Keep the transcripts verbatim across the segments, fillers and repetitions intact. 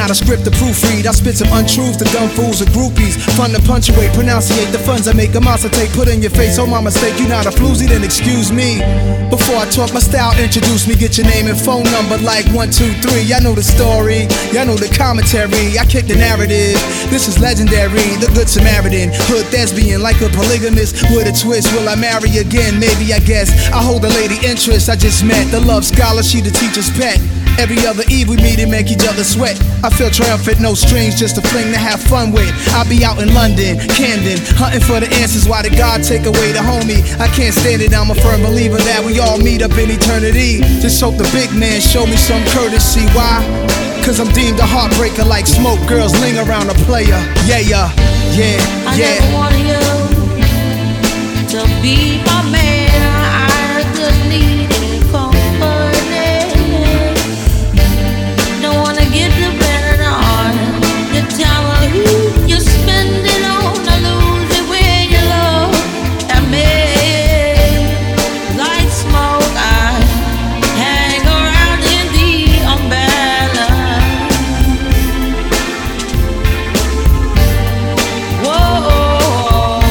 got a script to proofread. I spit some untruths to dumb fools and groupies. Fun to punctuate, pronunciate the funds I make a monster take. Put in your face, oh my mistake, you not a floozy, then excuse me. Before I talk my style, introduce me. Get your name and phone number like one, two, three. Y'all know the story, y'all know the commentary. I kick the narrative, this is legendary. The Good Samaritan, hood thespian, like a polygamist with a twist. Will I marry again? Maybe, I guess. I hold a lady interest I just met. The love scholar, she the teacher's pet. Every other eve we meet and make each other sweat. I feel triumphant, no strings, just a fling to have fun with. I'll be out in London, Camden, hunting for the answers. Why did God take away the homie? I can't stand it, I'm a firm believer that we all meet up in eternity. Just hope the big man show me some courtesy. Why? Cause I'm deemed a heartbreaker like smoke. Girls ling around a player. Yeah, yeah, yeah, I yeah. never wanted you to be my man. I just needed company. Don't wanna get dependent on the time of who you spend it on. I lose it when you look at me. Like smoke, I hang around in the umbrella. Whoa,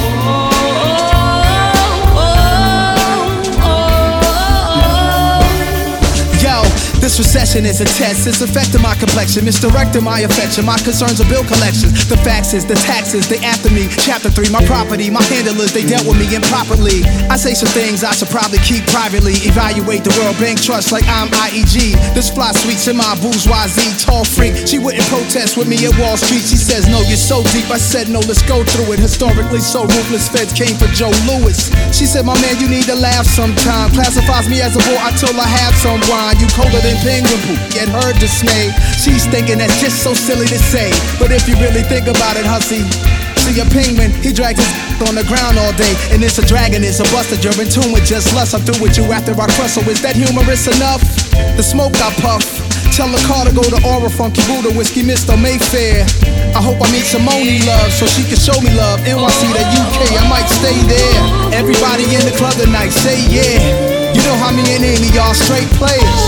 Yo, this recession is a test, it's affecting my complexion, misdirecting my affection. My concerns are bill collections, the faxes, the taxes, they after me. Chapter three, my property, my handlers, they dealt with me improperly. I say some things I should probably keep privately. Evaluate the World Bank Trust like I'm I E G. This fly sweets in my bourgeoisie, tall freak. She wouldn't protest with me at Wall Street. She says, no, you're so deep. I said, no, let's go through it. Historically so ruthless, feds came for Joe Louis. She said, my man, you need to laugh sometime. Classifies me as a bore until I have some wine. You colder than penguin poop, get her dismay. She's thinking that's just so silly to say, but if you really think about it, hussy, see a penguin, he drags his on the ground all day, and it's a dragon, it's a buster. You're in tune with just lust. I'm through with you after I crush. So is that humorous enough? The smoke I puff. Tell the car to go to Aura, Funky Buddha, Whiskey, Mister Mayfair. I hope I meet Simone Love so she can show me love. N Y C to U K, I might stay there. Everybody in the club tonight, say yeah. You know how me and Amy y'all straight players.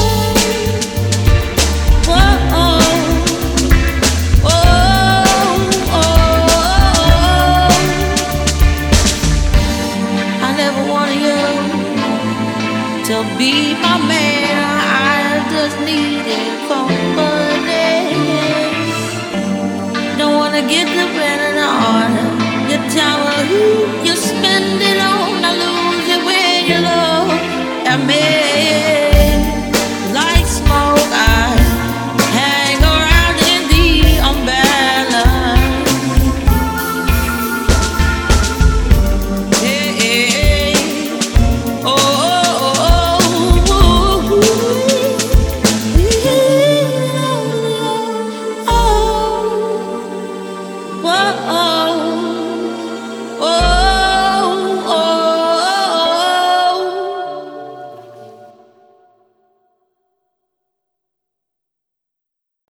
To be my man, I just needed company. Don't wanna get dependent on the time of who you spend it on. I lose it when you look at me. Like smoke, I hang around in the umbrella. Hey, hey, oh. Whoa.